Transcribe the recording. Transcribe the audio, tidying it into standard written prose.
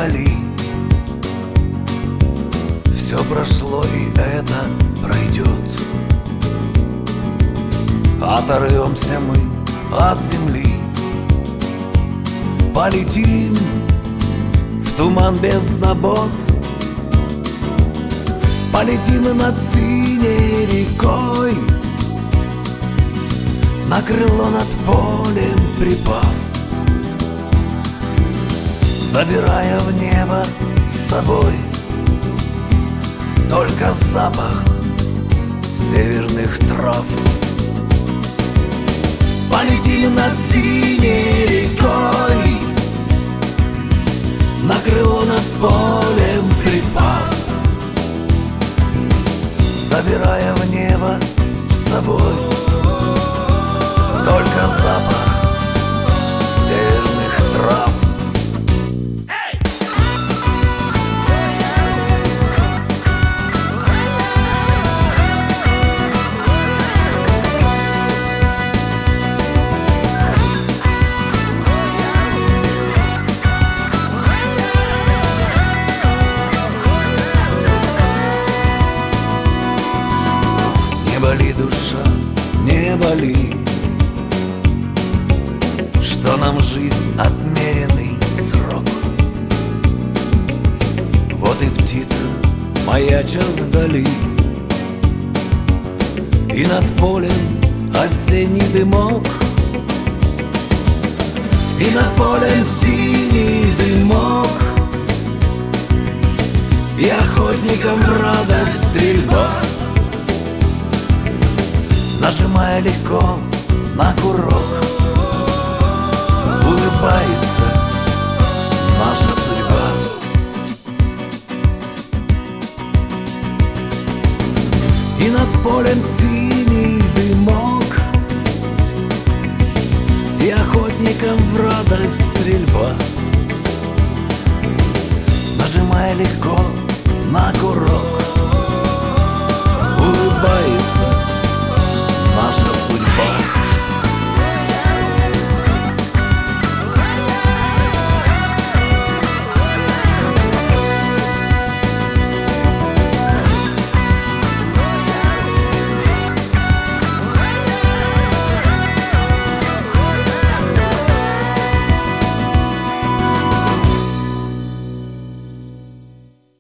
боли. Все прошло, и это пройдет. Оторвемся мы от земли, полетим в туман без забот. Полетим над синей рекой, на крыло над полем припав, забирая в небо с собой только запах северных трав. Полетим над синей рекой, на крыло над полем припав, забирая в небо с собой только запах северных трав. Не боли, душа, не боли, что нам жизнь отмеренный срок. Вот и птица маячит вдали, и над полем осенний дымок, и над полем синий дымок, и охотникам в радость стрельба. Нажимая легко на курок, улыбается наша судьба. И над полем синий дымок, и охотникам в радость стрельба. Нажимая легко на курок, улыбается